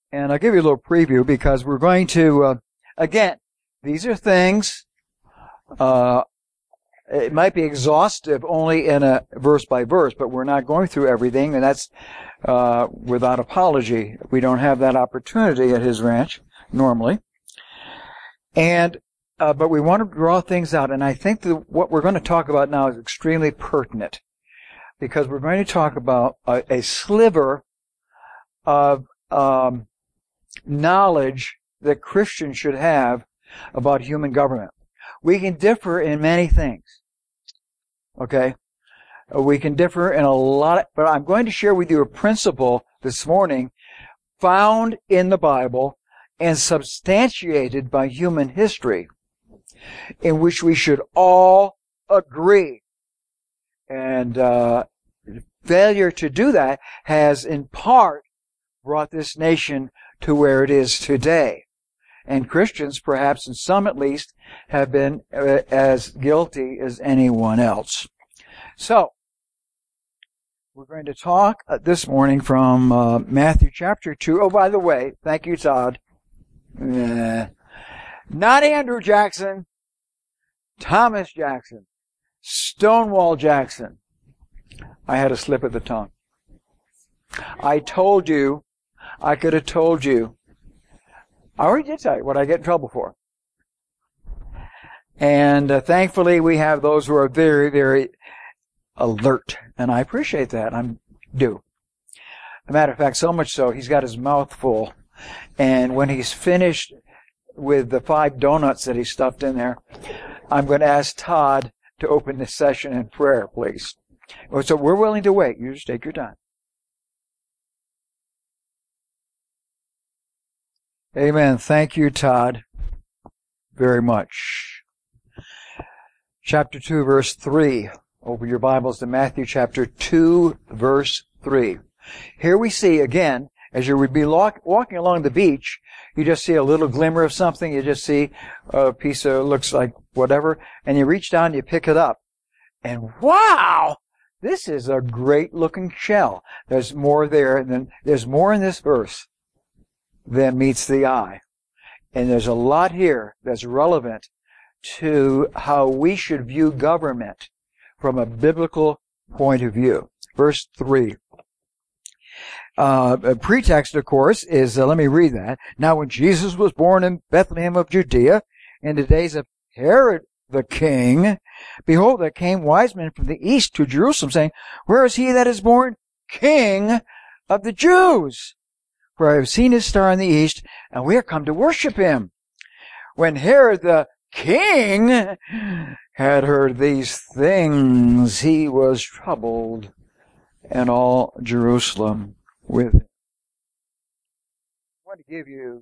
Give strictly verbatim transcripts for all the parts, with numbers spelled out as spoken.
And I'll give you a little preview because we're going to, uh, again, these are things, uh, it might be exhaustive only in a verse by verse, but we're not going through everything, and that's uh, without apology. We don't have that opportunity at his ranch normally. And uh, but we want to draw things out, and I think that what we're going to talk about now is extremely pertinent because we're going to talk about a, a sliver of um, knowledge that Christians should have about human government. We can differ in many things. Okay? We can differ in a lot, of, but I'm going to share with you a principle this morning found in the Bible and substantiated by human history in which we should all agree. And uh, failure to do that has in part brought this nation to where it is today. And Christians, perhaps in some at least, have been uh, as guilty as anyone else. So, we're going to talk uh, this morning from uh, Matthew chapter two. Oh, by the way, thank you, Todd. Uh, not Andrew Jackson, Thomas Jackson, Stonewall Jackson. I had a slip of the tongue. I told you, I could have told you. I already did tell you what I get in trouble for. And uh, thankfully we have those who are very, very alert. And I appreciate that. I'm due. As a matter of fact, so much so, he's got his mouth full. And when he's finished with the five donuts that he stuffed in there, I'm going to ask Todd to open this session in prayer, please. So we're willing to wait. You just take your time. Amen. Thank you, Todd, very much. Chapter two, verse three. Open your Bibles to Matthew chapter two, verse three. Here we see, again, as you would be walking along the beach, you just see a little glimmer of something. You just see a piece of, looks like whatever, and you reach down and you pick it up. And wow! This is a great looking shell. There's more there, and then there's more in this verse than meets the eye. And there's a lot here that's relevant to how we should view government from a biblical point of view. Verse three. Uh, a pretext, of course, is, uh, let me read that. Now when Jesus was born in Bethlehem of Judea, in the days of Herod the king, behold, there came wise men from the east to Jerusalem, saying, where is he that is born King of the Jews? For I have seen his star in the east, and we are come to worship him. When Herod the king had heard these things, he was troubled, and all Jerusalem with him. I want to give you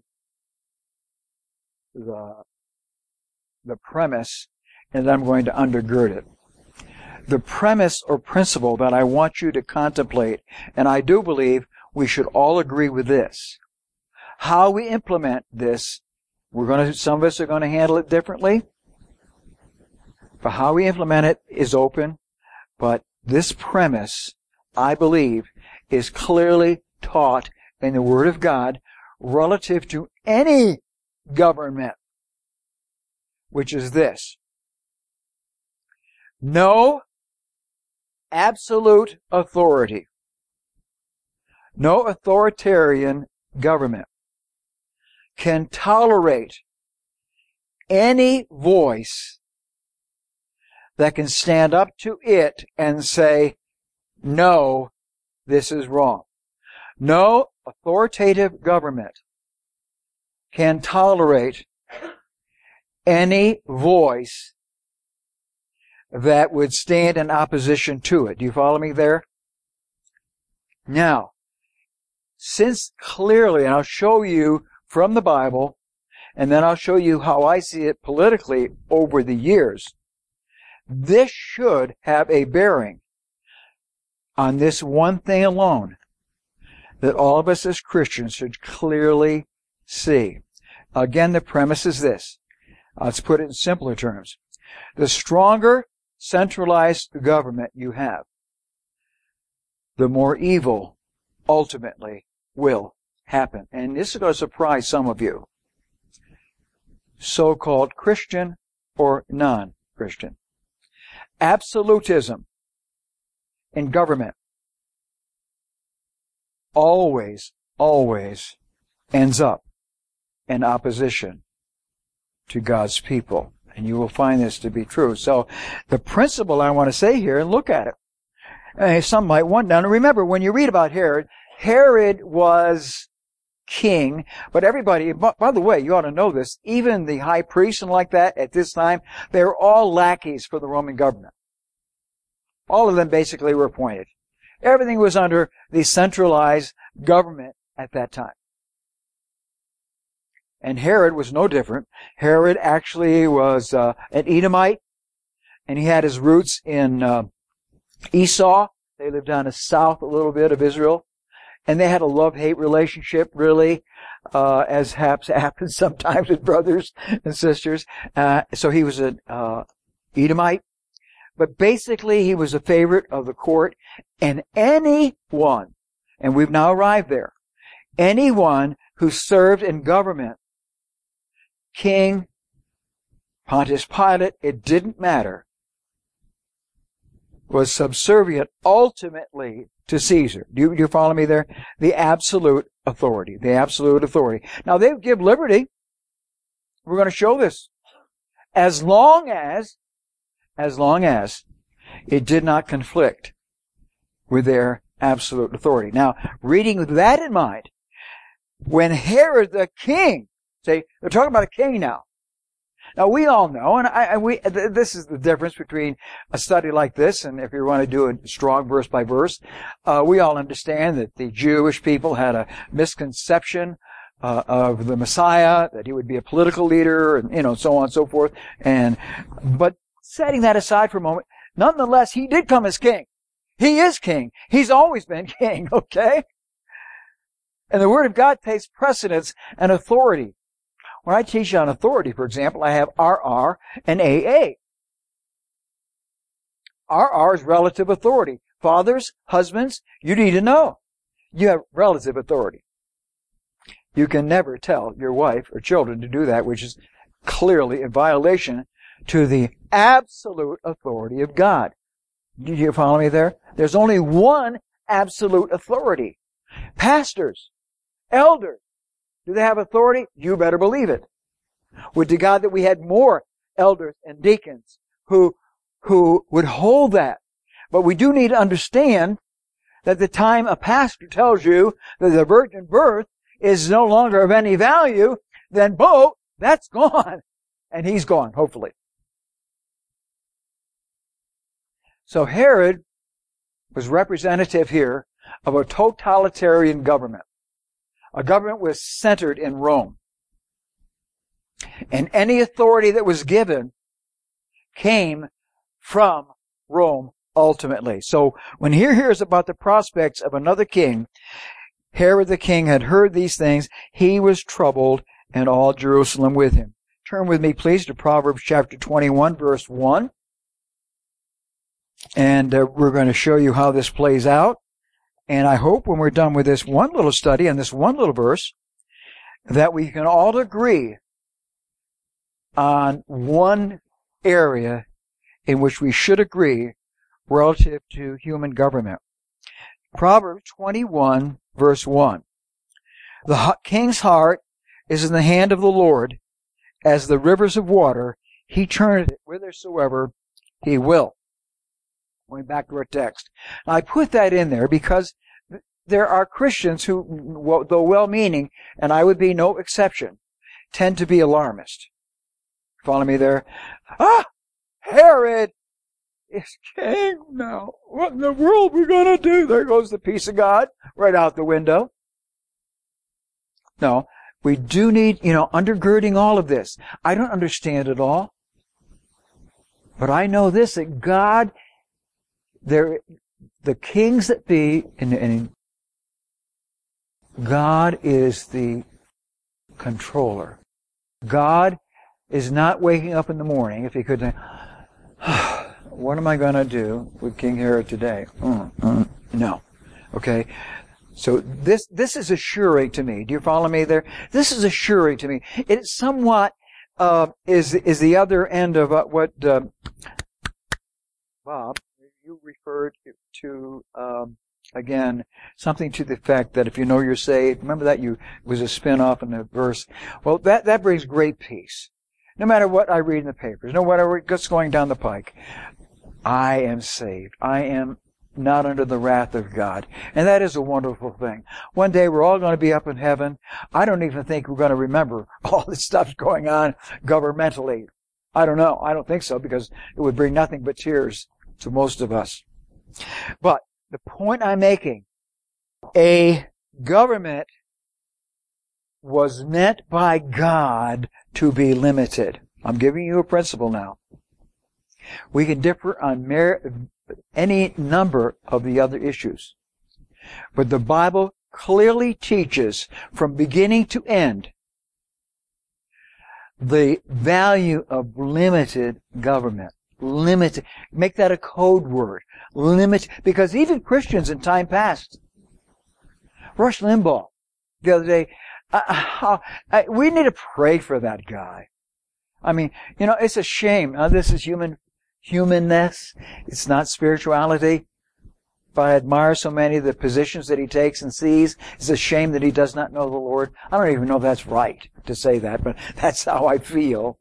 the, the premise, and then I'm going to undergird it. The premise or principle that I want you to contemplate, and I do believe we should all agree with this. How we implement this, we're going to, some of us are going to handle it differently. But how we implement it is open. But this premise, I believe, is clearly taught in the Word of God relative to any government, which is this. No absolute authority. No authoritarian government can tolerate any voice that can stand up to it and say, no, this is wrong. No authoritative government can tolerate any voice that would stand in opposition to it. Do you follow me there? Now, since clearly, and I'll show you from the Bible, and then I'll show you how I see it politically over the years, this should have a bearing on this one thing alone that all of us as Christians should clearly see. Again, the premise is this. Let's put it in simpler terms. The stronger centralized government you have, the more evil ultimately will happen. And this is going to surprise some of you. So-called Christian or non-Christian. Absolutism in government always, always ends up in opposition to God's people. And you will find this to be true. So the principle I want to say here, and look at it. And some might wonder. Now remember, when you read about Herod, Herod was king, but everybody, by the way, you ought to know this, even the high priests and like that at this time, they were all lackeys for the Roman government. All of them basically were appointed. Everything was under the centralized government at that time. And Herod was no different. Herod actually was uh, an Edomite, and he had his roots in uh, Esau. They lived down the south a little bit of Israel. And they had a love-hate relationship, really, uh, as happens sometimes with brothers and sisters. Uh, so he was an uh, Edomite. But basically, he was a favorite of the court. And anyone, and we've now arrived there, anyone who served in government, King, Pontius Pilate, it didn't matter, was subservient ultimately to Caesar. Do you, do you follow me there? The absolute authority. The absolute authority. Now, they give liberty. We're going to show this. As long as, as long as it did not conflict with their absolute authority. Now, reading with that in mind, when Herod the king, say, they're talking about a king now. Now, we all know, and I, we, this is the difference between a study like this, and if you want to do a strong verse by verse, uh, we all understand that the Jewish people had a misconception uh, of the Messiah, that he would be a political leader, and, you know, so on and so forth. And, but setting that aside for a moment, nonetheless, he did come as king. He is king. He's always been king, okay? And the Word of God takes precedence and authority. When I teach on authority, for example, I have R R and A A. R R is relative authority. Fathers, husbands, you need to know. You have relative authority. You can never tell your wife or children to do that, which is clearly in violation to the absolute authority of God. Do you follow me there? There's only one absolute authority. Pastors, elders, do they have authority? You better believe it. Would to God that we had more elders and deacons who, who would hold that. But we do need to understand that the time a pastor tells you that the virgin birth is no longer of any value, then boom, that's gone. And he's gone, hopefully. So Herod was representative here of a totalitarian government. A government was centered in Rome. And any authority that was given came from Rome ultimately. So when he hears about the prospects of another king, Herod the king had heard these things. He was troubled, and all Jerusalem with him. Turn with me, please, to Proverbs chapter twenty-one, verse one. And uh, we're going to show you how this plays out. And I hope when we're done with this one little study and this one little verse, that we can all agree on one area in which we should agree relative to human government. Proverbs twenty-one, verse one. The king's heart is in the hand of the Lord, as the rivers of water. He turneth it whithersoever he will. Going back to our text. Now, I put that in there because there are Christians who, though well-meaning, and I would be no exception, tend to be alarmist. Follow me there? Ah! Herod is king now. What in the world are we going to do? There goes the peace of God right out the window. No, we do need, you know, undergirding all of this. I don't understand it all. But I know this, that God, there, the kings that be, and, and God is the controller. God is not waking up in the morning, if he could say, what am I going to do with King Herod today? Mm, mm, no. Okay? So this, this is assuring to me. Do you follow me there? This is assuring to me. It somewhat, uh, is, is the other end of uh, what, uh, Bob, you referred to, um, again, something to the effect that if you know you're saved, remember that you, it was a spin-off in the verse. Well, that, that brings great peace. No matter what I read in the papers, no matter what's going down the pike, I am saved. I am not under the wrath of God. And that is a wonderful thing. One day we're all going to be up in heaven. I don't even think we're going to remember all this stuff's going on governmentally. I don't know. I don't think so, because it would bring nothing but tears to most of us. But the point I'm making, a government was meant by God to be limited. I'm giving you a principle now. We can differ on mer- any number of the other issues. But the Bible clearly teaches from beginning to end the value of limited government. Limited. Make that a code word. Limit. Because even Christians in time past, Rush Limbaugh, the other day, uh, uh, we need to pray for that guy. I mean, you know, it's a shame. Now, this is human humanness. It's not spirituality. But I admire so many of the positions that he takes and sees. It's a shame that he does not know the Lord. I don't even know if that's right to say that, but that's how I feel.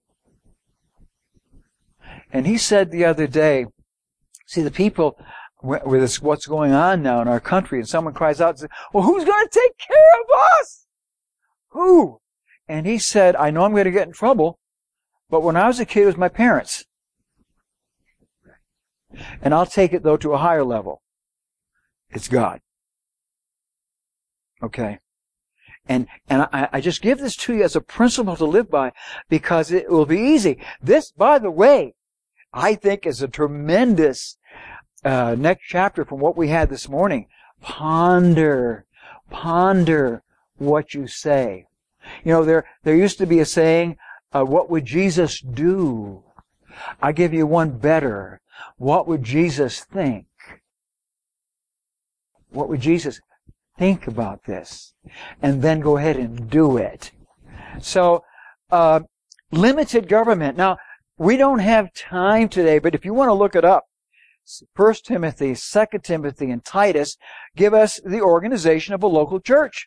And he said the other day, see, the people, with this, what's going on now in our country, and someone cries out and says, well, who's going to take care of us? Who? And he said, I know I'm going to get in trouble, but when I was a kid, it was my parents. And I'll take it, though, to a higher level. It's God. Okay. And, and I, I just give this to you as a principle to live by, because it will be easy. This, by the way, I think is a tremendous, uh, next chapter from what we had this morning. Ponder, ponder what you say. You know, there, there used to be a saying, uh, what would Jesus do? I give you one better. What would Jesus think? What would Jesus think about this? And then go ahead and do it. So, uh, limited government. Now, we don't have time today, but if you want to look it up, First Timothy, Second Timothy, and Titus give us the organization of a local church.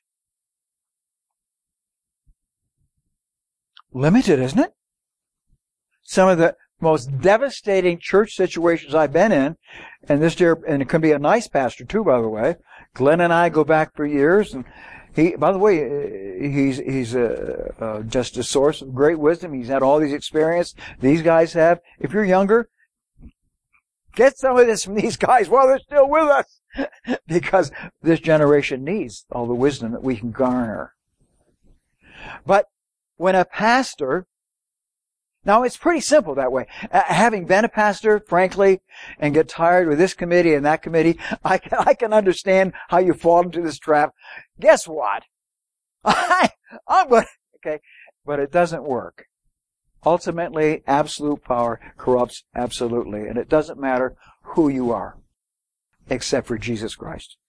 Limited, isn't it? Some of the most devastating church situations I've been in, and this dear, and it can be a nice pastor too, by the way. Glenn and I go back for years, and he, by the way, he's he's a, a, just a source of great wisdom. He's had all these experiences these guys have. If you're younger, get some of this from these guys while they're still with us, because this generation needs all the wisdom that we can garner. But when a pastor, now it's pretty simple that way. Uh, having been a pastor, frankly, and get tired with this committee and that committee, I can, I can understand how you fall into this trap. Guess what? I, I'm going to, okay, but it doesn't work. Ultimately, absolute power corrupts absolutely, and it doesn't matter who you are, except for Jesus Christ.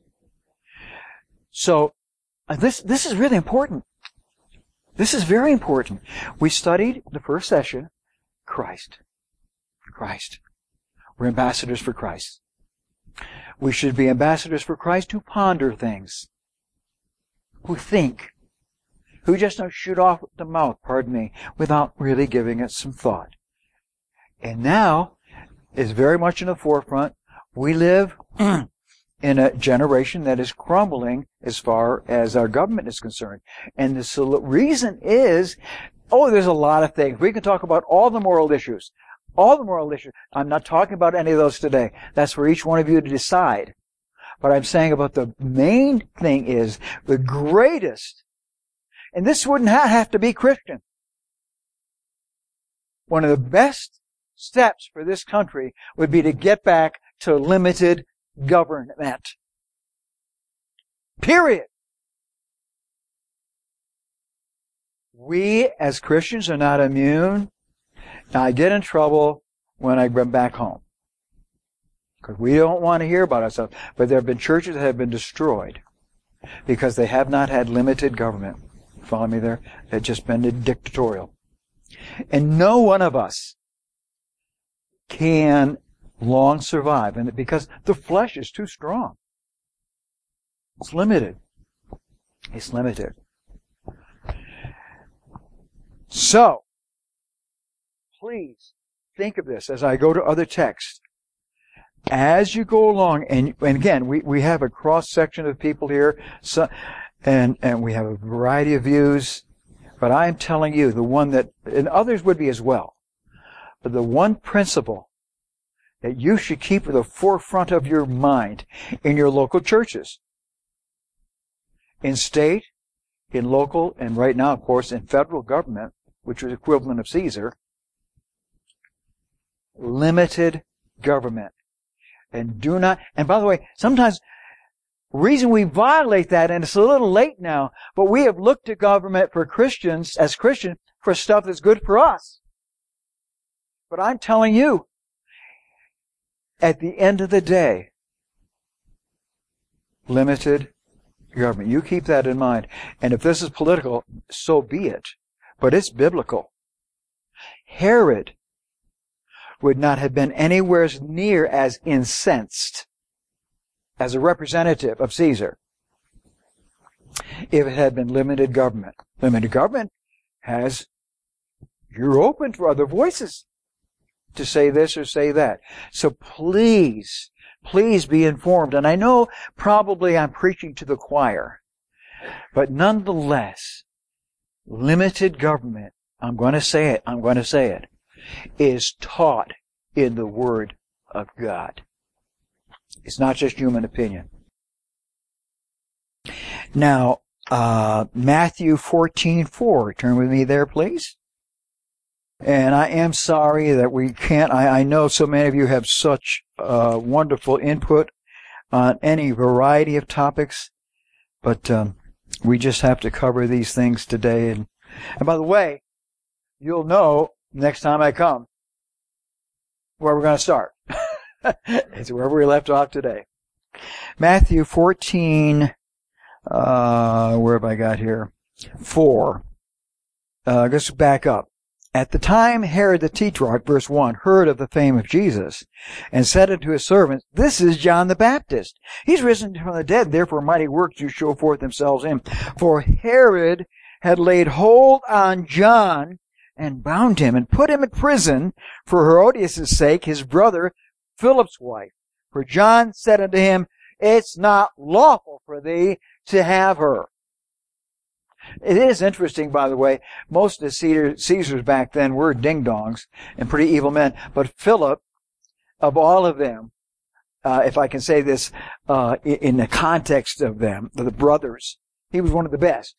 So, uh, this, this is really important. This is very important. We studied the first session, Christ. Christ. We're ambassadors for Christ. We should be ambassadors for Christ who ponder things, who think, who just don't shoot off the mouth, pardon me, without really giving it some thought. And now is very much in the forefront. We live in a generation that is crumbling as far as our government is concerned. And the reason is, oh, there's a lot of things. We can talk about all the moral issues. All the moral issues. I'm not talking about any of those today. That's for each one of you to decide. But I'm saying about the main thing is the greatest, and this wouldn't have to be Christian. One of the best steps for this country would be to get back to limited government. Period. We as Christians are not immune. Now, I get in trouble when I come back home, because we don't want to hear about ourselves. But there have been churches that have been destroyed because they have not had limited government. Follow me there? They've just been dictatorial. And no one of us can long survive, and because the flesh is too strong. It's limited. It's limited. So, please think of this as I go to other texts. As you go along, and, and again, we, we have a cross-section of people here, so, and, and we have a variety of views, but I am telling you, the one that, and others would be as well, but the one principle that you should keep at the forefront of your mind in your local churches, in state, in local, and right now, of course, in federal government, which is equivalent of Caesar, limited government. And do not, and by the way, sometimes the reason we violate that, and it's a little late now, but we have looked to government for Christians, as Christians, for stuff that's good for us. But I'm telling you, at the end of the day, limited government. You keep that in mind. And if this is political, so be it. But it's biblical. Herod would not have been anywhere near as incensed as a representative of Caesar if it had been limited government. Limited government has, you're open for other voices to say this or say that. So please, please be informed. And I know probably I'm preaching to the choir, but nonetheless, limited government, I'm going to say it, I'm going to say it, is taught in the Word of God. It's not just human opinion. Now, uh, Matthew fourteen four. Turn with me there, please. And I am sorry that we can't, I, I know so many of you have such uh, wonderful input on any variety of topics, but um, we just have to cover these things today. And, and by the way, you'll know next time I come where we're going to start. It's wherever we left off today. Matthew fourteen, uh, where have I got here? four. Uh, let's back up. At the time Herod the Tetrarch, verse one, heard of the fame of Jesus, and said unto his servants, This is John the Baptist. He's risen from the dead, therefore mighty works do show forth themselves in him. For Herod had laid hold on John, and bound him, and put him in prison for Herodias' sake, his brother Philip's wife. For John said unto him, It's not lawful for thee to have her. It is interesting, by the way, most of the Caesars back then were ding-dongs and pretty evil men, but Philip, of all of them, uh, if I can say this uh, in the context of them, the brothers, he was one of the best.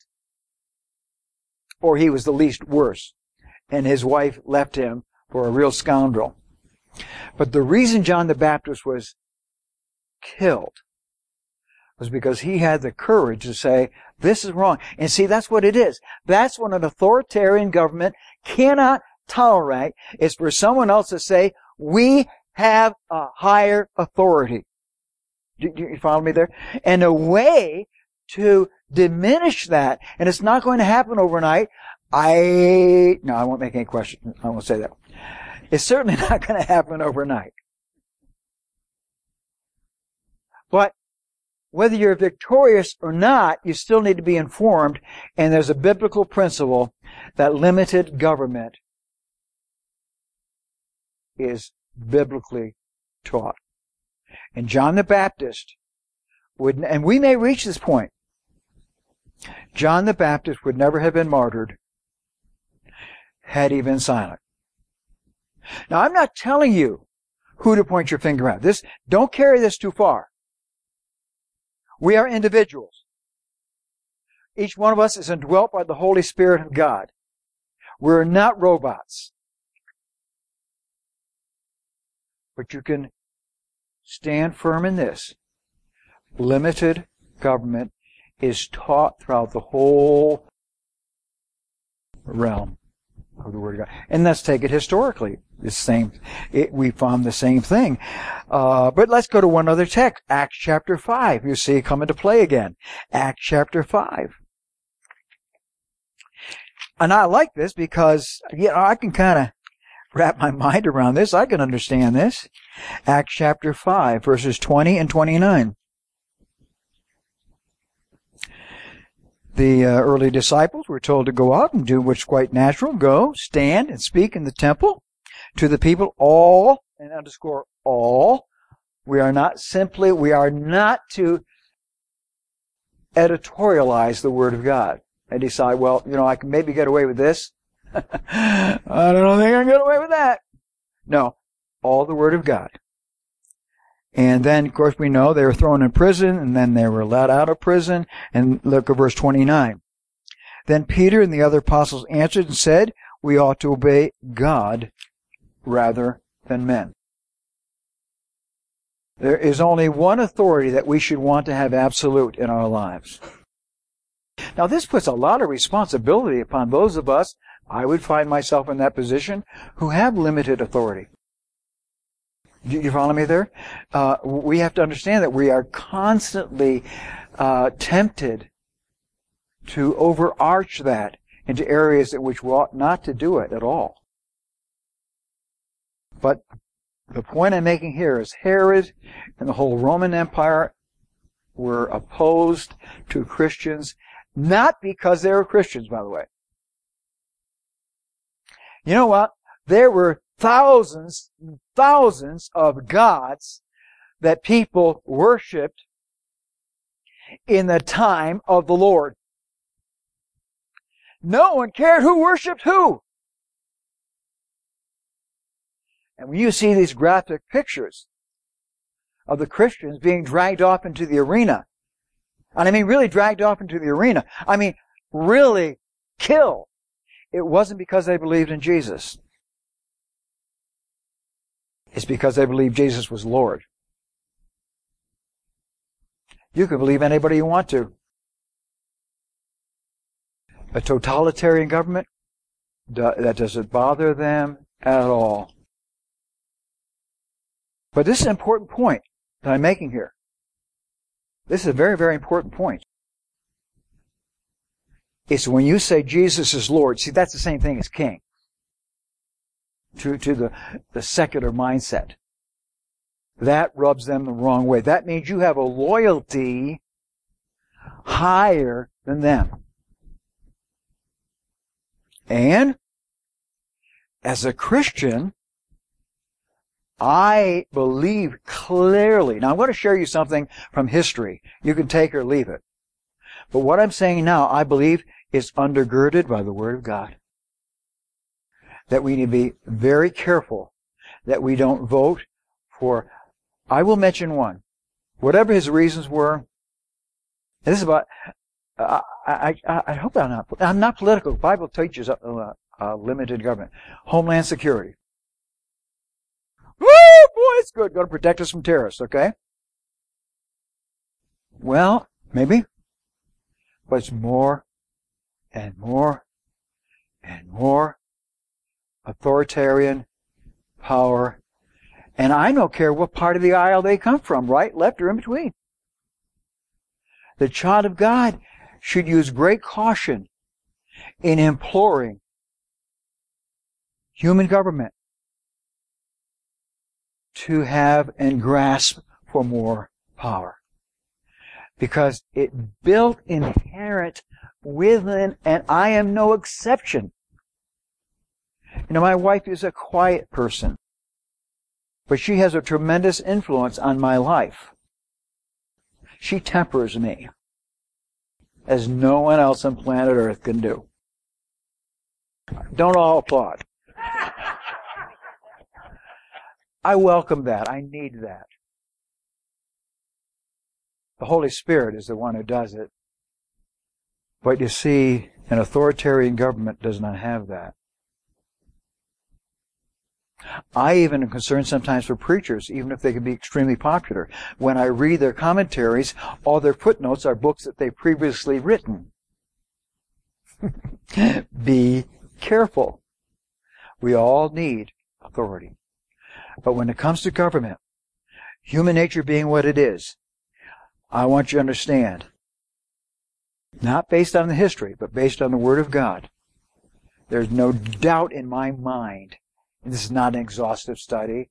Or he was the least worst. And his wife left him for a real scoundrel. But the reason John the Baptist was killed was because he had the courage to say, this is wrong. And see, that's what it is. That's what an authoritarian government cannot tolerate, is for someone else to say, we have a higher authority. Do you follow me there? And a way to diminish that, and it's not going to happen overnight, I, no, I won't make any question. I won't say that. It's certainly not going to happen overnight. But whether you're victorious or not, you still need to be informed, and there's a biblical principle that limited government is biblically taught. And John the Baptist would, and we may reach this point, John the Baptist would never have been martyred had he been silent. Now, I'm not telling you who to point your finger at. This, don't carry this too far. We are individuals. Each one of us is indwelt by the Holy Spirit of God. We're not robots. But you can stand firm in this. Limited government is taught throughout the whole realm. of the Word of God. And let's take it historically. The same, it, we found the same thing. Uh, but let's go to one other text. Acts chapter five. You see it come into play again. Acts chapter five. And I like this because, you know, I can kind of wrap my mind around this. I can understand this. Acts chapter five, verses twenty and twenty-nine. The uh, early disciples were told to go out and do what's quite natural. Go, stand, and speak in the temple to the people, all, and underscore all. We are not simply, we are not to editorialize the Word of God and decide, well, you know, I can maybe get away with this. I don't think I can get away with that. No, all the Word of God. And then, of course, we know they were thrown in prison, and then they were let out of prison. And look at verse twenty-nine. Then Peter and the other apostles answered and said, we ought to obey God rather than men. There is only one authority that we should want to have absolute in our lives. Now, this puts a lot of responsibility upon those of us, I would find myself in that position, who have limited authority. Do you follow me there? Uh, we have to understand that we are constantly uh, tempted to overarch that into areas in which we ought not to do it at all. But the point I'm making here is Herod and the whole Roman Empire were opposed to Christians, not because they were Christians, by the way. You know what? There were thousands and thousands of gods that people worshipped in the time of the Lord. No one cared who worshipped who. And when you see these graphic pictures of the Christians being dragged off into the arena, and I mean really dragged off into the arena, I mean really killed, it wasn't because they believed in Jesus. It's because they believed Jesus was Lord. You can believe anybody you want to. A totalitarian government, that doesn't bother them at all. But this is an important point that I'm making here. This is a very, very important point. It's when you say Jesus is Lord, see, that's the same thing as king. To, to the, the secular mindset. That rubs them the wrong way. That means you have a loyalty higher than them. And as a Christian, I believe clearly. Now I'm going to share you something from history. You can take or leave it. But what I'm saying now, I believe is undergirded by the Word of God. That we need to be very careful that we don't vote for, I will mention one, whatever his reasons were. This is about, uh, I, I, I hope I'm not, I'm not political. The Bible teaches a, a, a limited government. Homeland Security. Woo, boy, it's good. Going to protect us from terrorists, okay? Well, maybe. But it's more and more and more authoritarian power. And I don't care what part of the aisle they come from, right, left, or in between. The child of God should use great caution in imploring human government to have and grasp for more power. Because it built inherent within, and I am no exception. You know, my wife is a quiet person, but she has a tremendous influence on my life. She tempers me as no one else on planet Earth can do. Don't all applaud. I welcome that. I need that. The Holy Spirit is the one who does it. But you see, an authoritarian government does not have that. I even am concerned sometimes for preachers, even if they can be extremely popular. When I read their commentaries, all their footnotes are books that they've previously written. Be careful. We all need authority. But when it comes to government, human nature being what it is, I want you to understand, not based on the history, but based on the Word of God, there's no doubt in my mind, and this is not an exhaustive study,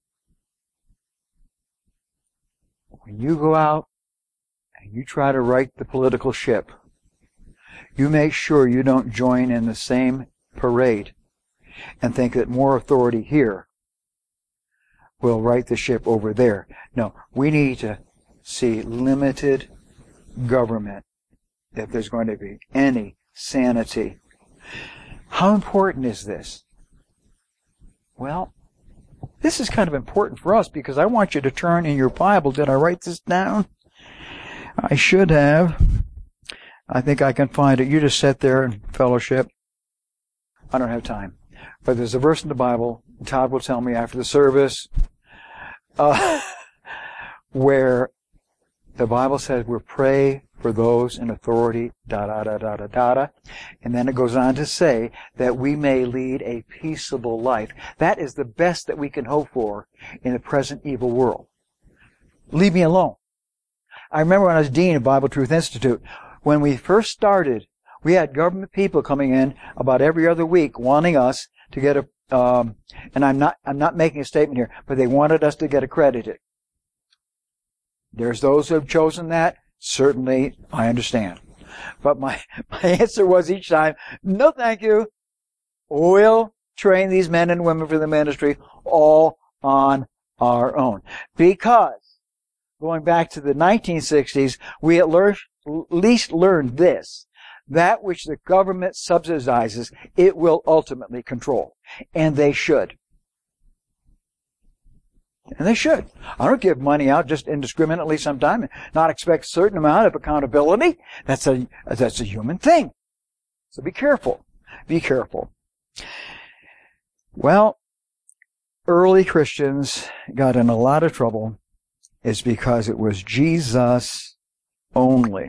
when you go out and you try to right the political ship, you make sure you don't join in the same parade and think that more authority here will right the ship over there. No, we need to see limited government if there's going to be any sanity. How important is this? Well, this is kind of important for us because I want you to turn in your Bible. Did I write this down? I should have. I think I can find it. You just sit there in fellowship. I don't have time. But there's a verse in the Bible, Todd will tell me after the service, uh, where the Bible says we pray for those in authority, da da da da da da da. And then it goes on to say that we may lead a peaceable life. That is the best that we can hope for in the present evil world. Leave me alone. I remember when I was dean of Bible Truth Institute, when we first started, we had government people coming in about every other week wanting us to get a, um, and I'm not, I'm not making a statement here, but they wanted us to get accredited. There's those who have chosen that. Certainly, I understand. But my, my answer was each time, no thank you. We'll train these men and women for the ministry all on our own. Because, going back to the nineteen sixties, we at least learned this. That which the government subsidizes, it will ultimately control. And they should. And they should. I don't give money out just indiscriminately sometime and not expect a certain amount of accountability. That's a, that's a human thing. So be careful. Be careful. Well, early Christians got in a lot of trouble. It's because it was Jesus only.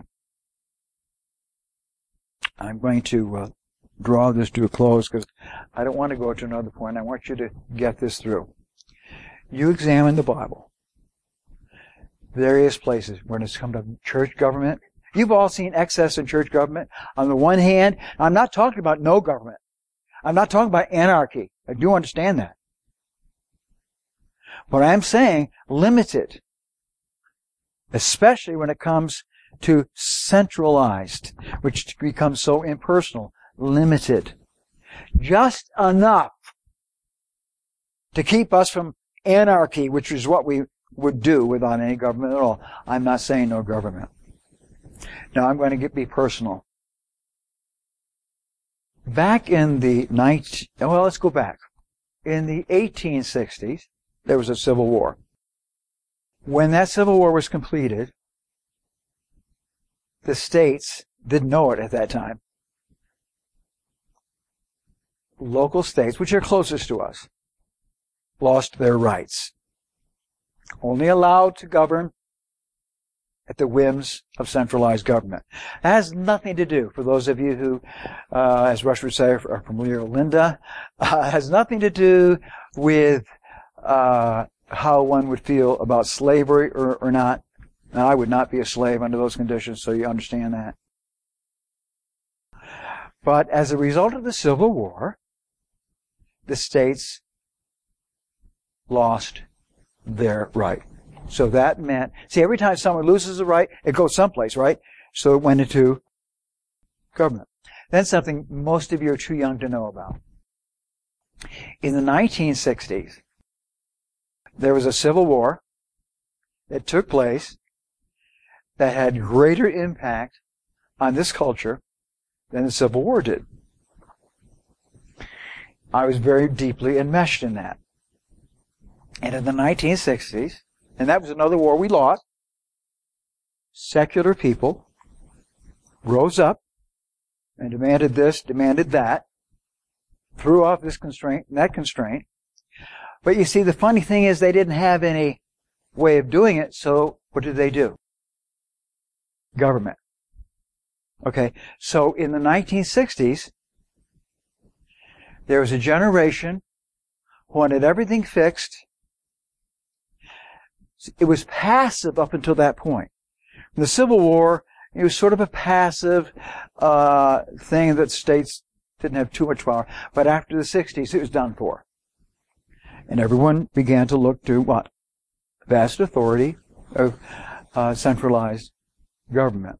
I'm going to uh, draw this to a close because I don't want to go to another point. I want you to get this through. You examine the Bible. Various places when it's come to church government. You've all seen excess in church government. On the one hand, I'm not talking about no government. I'm not talking about anarchy. I do understand that. But I'm saying limited. Especially when it comes to centralized, which becomes so impersonal. Limited. Just enough to keep us from anarchy, which is what we would do without any government at all. I'm not saying no government. Now I'm going to get, be personal. Back in the nineteen, well, let's go back. In the eighteen sixties, there was a civil war. When that civil war was completed, the states didn't know it at that time. Local states, which are closest to us, lost their rights. Only allowed to govern at the whims of centralized government. That has nothing to do, for those of you who, uh, as Rush would say, are familiar with Linda, uh, has nothing to do with uh, how one would feel about slavery or, or not. Now, I would not be a slave under those conditions, so you understand that. But as a result of the Civil War, the states lost their right. So that meant, see, every time someone loses a right, it goes someplace, right? So it went into government. That's something most of you are too young to know about. In the nineteen sixties, there was a civil war that took place that had greater impact on this culture than the Civil War did. I was very deeply enmeshed in that. And in the nineteen sixties, and that was another war we lost, secular people rose up and demanded this, demanded that, threw off this constraint and that constraint. But you see, the funny thing is they didn't have any way of doing it, so what did they do? Government. Okay, so in the nineteen sixties, there was a generation wanted everything fixed. It was passive up until that point. In the Civil War, it was sort of a passive uh, thing that states didn't have too much power. But after the sixties, it was done for. And everyone began to look to what? Vast authority of uh, centralized government.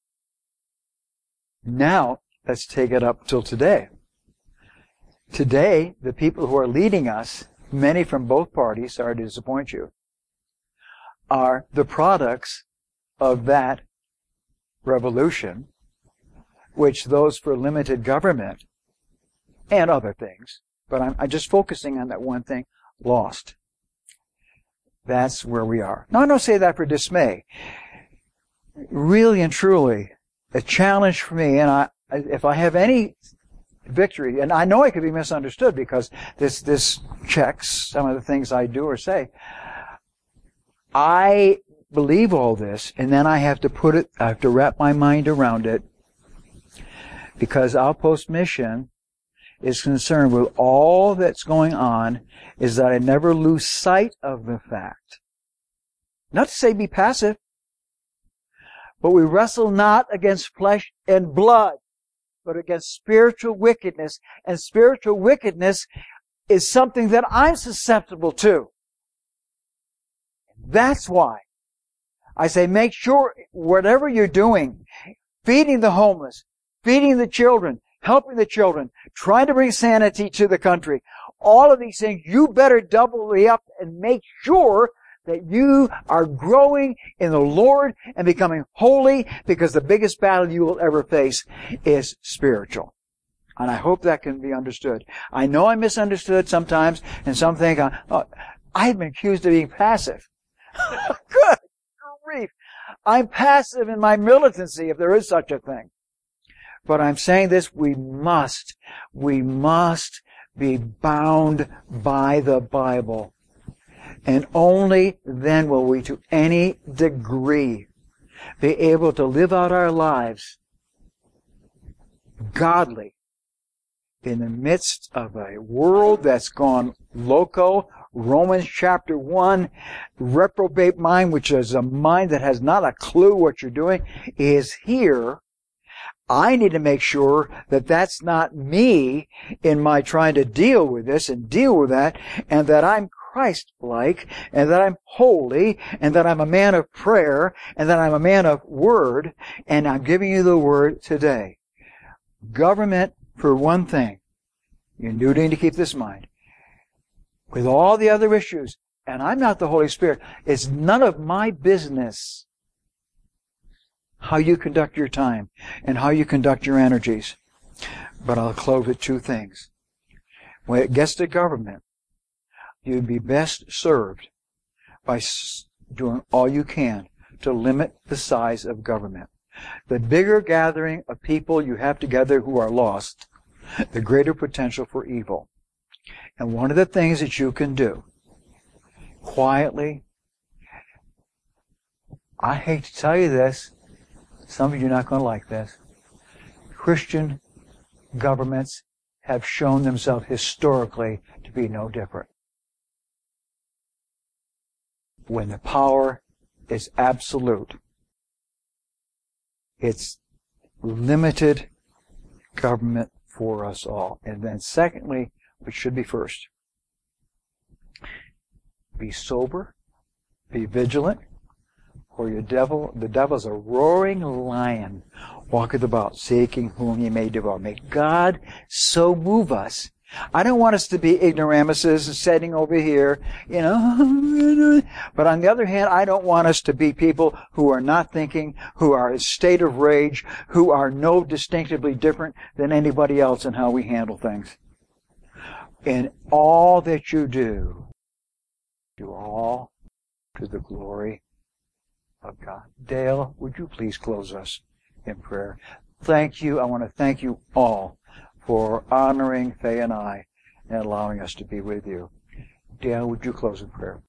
Now, let's take it up till today. Today, the people who are leading us, many from both parties, sorry to disappoint you, are the products of that revolution, which those for limited government and other things, but I'm, I'm just focusing on that one thing, lost. That's where we are. Now, I don't say that for dismay. Really and truly, a challenge for me, and I, if I have any victory, and I know I could be misunderstood because this, this checks some of the things I do or say. I believe all this, and then I have to put it, I have to wrap my mind around it, because Outpost Mission is concerned with all that's going on, is that I never lose sight of the fact. Not to say be passive, but we wrestle not against flesh and blood, but against spiritual wickedness, and spiritual wickedness is something that I'm susceptible to. That's why I say make sure whatever you're doing, feeding the homeless, feeding the children, helping the children, trying to bring sanity to the country, all of these things, you better double up and make sure that you are growing in the Lord and becoming holy, because the biggest battle you will ever face is spiritual. And I hope that can be understood. I know I'm misunderstood sometimes, and some think, oh, I've been accused of being passive. Good grief. I'm passive in my militancy, if there is such a thing. But I'm saying this, we must, we must be bound by the Bible. And only then will we, to any degree, be able to live out our lives godly in the midst of a world that's gone loco. Romans chapter one, reprobate mind, which is a mind that has not a clue what you're doing, is here. I need to make sure that that's not me in my trying to deal with this and deal with that, and that I'm Christ-like, and that I'm holy, and that I'm a man of prayer, and that I'm a man of word, and I'm giving you the word today. Government, for one thing, you do need to keep this in mind. With all the other issues, and I'm not the Holy Spirit, it's none of my business how you conduct your time and how you conduct your energies. But I'll close with two things. When it gets to government, you'd be best served by doing all you can to limit the size of government. The bigger gathering of people you have together who are lost, the greater potential for evil. And one of the things that you can do, quietly, I hate to tell you this, some of you are not going to like this, Christian governments have shown themselves historically to be no different. When the power is absolute, it's limited government for us all. And then secondly, which should be first, be sober, be vigilant, for your devil, the devil is a roaring lion, walketh about, seeking whom he may devour. May God so move us. I don't want us to be ignoramuses sitting over here, you know. But on the other hand, I don't want us to be people who are not thinking, who are in a state of rage, who are no distinctively different than anybody else in how we handle things. In all that you do, do all to the glory of God. Dale, would you please close us in prayer? Thank you. I want to thank you all for honoring Faye and I and allowing us to be with you. Dale, would you close in prayer?